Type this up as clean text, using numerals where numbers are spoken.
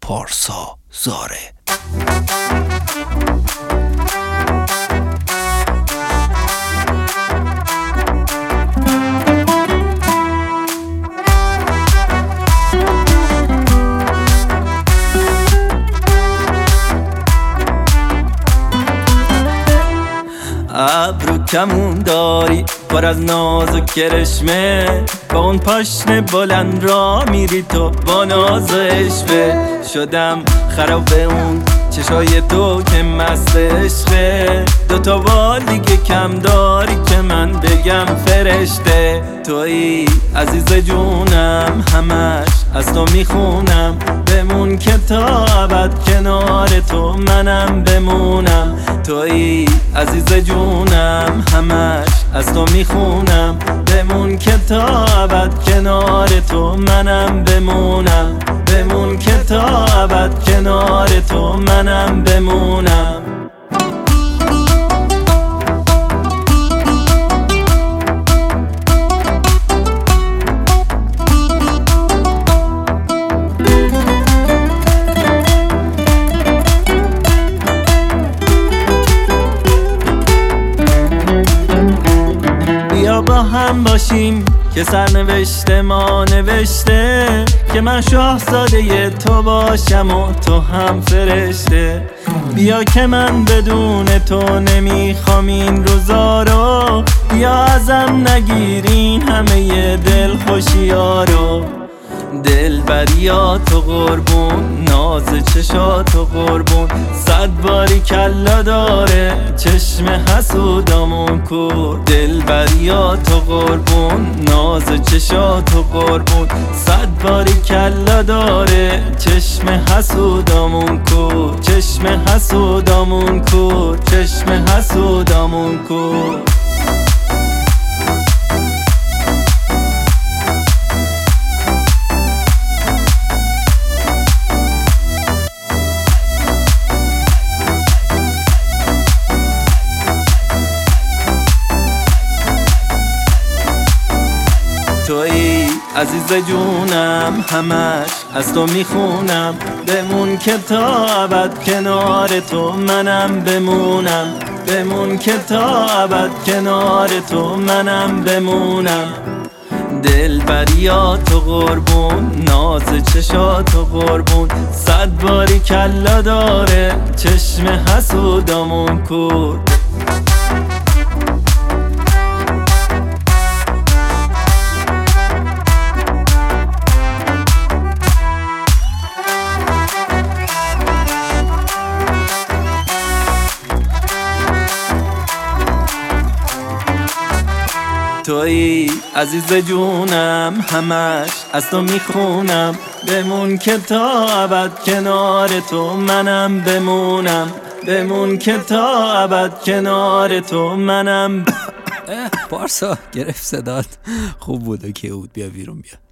پارسا زاره. ابرو کمون داری پر از ناز و کرشمه، با اون پاشنه بلند را میری تو با ناز و عشقه. شدم خراب اون چشای تو که مست عشقه، دوتا بال دیگه کم داری که من بگم فرشته. تویی عزیز جونم همش از تو میخونم، بمون که تا ابد کنار تو منم بمونم. تویی عزیز جونم همش از تو میخونم، بمون که تا ابد کنار تو منم بمونم. بمون که تا ابد کنار تو منم بمونم. بیا با هم باشیم که سرنوشته ما نوشته، که من شاهزاده تو باشم و تو هم فرشته. بیا که من بدون تو نمیخوام این روزا رو، بیا ازم نگیرین همه دل خوشیا رو. دل بریاتو قربون، ناز چشاتو قربون، صد باری کلا داره چشم حسودامون کور. دل بریاتو قربون، ناز چشاتو قربون، صد باری کلا داره چشم حسودامون کور. چشم حسودامون کور، چشم حسودامون کور. تویی عزیز جونم همش از تو میخونم، بمون که تا ابد کنار تو منم بمونم. بمون که تا ابد کنار تو منم بمونم. دل بریاتو قربون، ناز چشاتو قربون، صد باری کلا داره چشم حسودامون کور. تویی عزیز جونم همش از تو میخونم، بمون که تا ابد کنار تو منم بمونم. بمون که تا ابد کنار تو منم پارسا گرفت صدات خوب بود. که بود بیا بیرون بیا.